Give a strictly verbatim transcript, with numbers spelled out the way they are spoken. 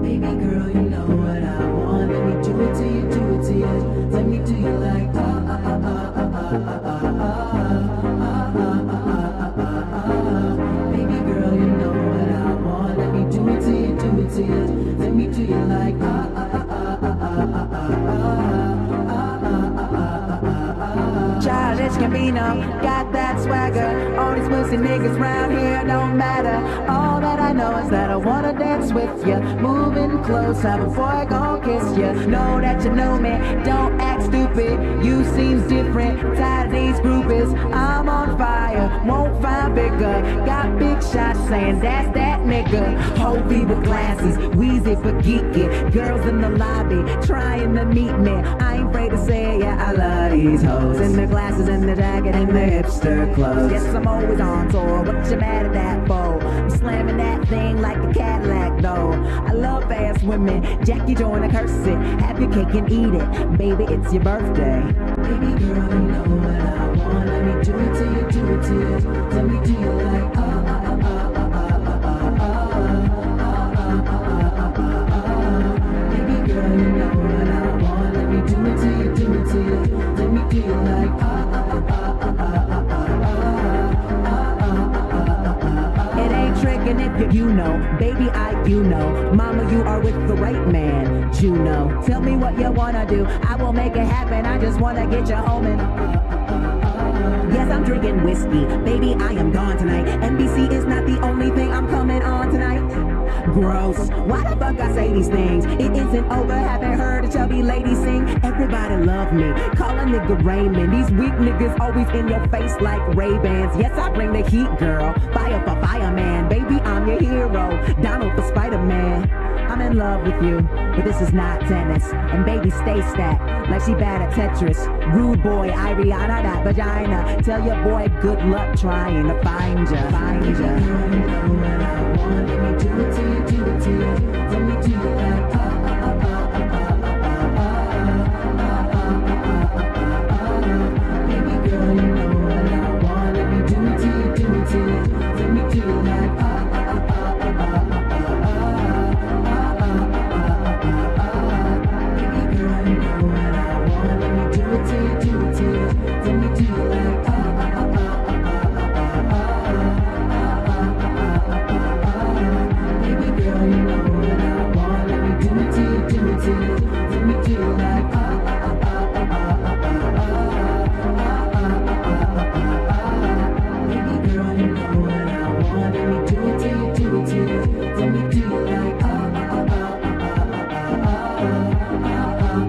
Baby girl, you know what I want. Let me do it to you, do it to you. Let me do you like ah ah ah ah ah ah ah ah ah ah ah. Baby girl, you know what I want. Let me do it to you, do it to you. Let me do you like ah ah ah ah ah ah ah ah. Childish Gambino, got that swagger. All these pussy niggas round here don't matter. All that I know is that I wanna dance with ya. Moving closer before I gon' kiss ya. Know that you know me, don't act stupid. You seem different, tired of these groupies. I'm on fire, won't find bigger. Got big shots saying that's that nigga. Hobie with glasses, Weezy for geeky. Girls in the lobby trying to meet me. I ain't afraid to say yeah, I love these hoes. In the glasses and the jacket and the hipster clothes. Yes, I'm always on tour, what you mad at that for? I'm slamming that thing like a Cadillac though. I love ass women, Jackie Joyner curse it. Have your cake and eat it, baby, it's your birthday. Baby girl, you know what I want. Let me do it to you, do it to you. Let me do you like ah ah ah ah ah ah ah ah ah ah. Baby girl, you know what I want. Let me do it to you, do it to you. Let me do you like ah ah ah ah ah ah ah. It ain't tricking if you, you know, baby I you know, mama you are with the right man, Juno. Tell me what you wanna do, I will make it happen. I just wanna get you home and yes, I'm drinking whiskey, baby I am gone tonight. N B C is not the only thing I'm coming on tonight. Gross, why the fuck I say these things? It isn't over, haven't heard a chubby lady sing. Everybody love me, call a nigga Raymond. These weak niggas always in your face like Ray-Bans. Yes, I bring the heat, girl, fire for fireman. Baby, I'm your hero, Donald for Spider-Man. I'm in love with you, but this is not tennis. And baby, stay stacked like she bad at Tetris. Rude boy, Ariana, that vagina. Tell your boy good luck trying to find ya, find ya. Let me do it to you, do it to you.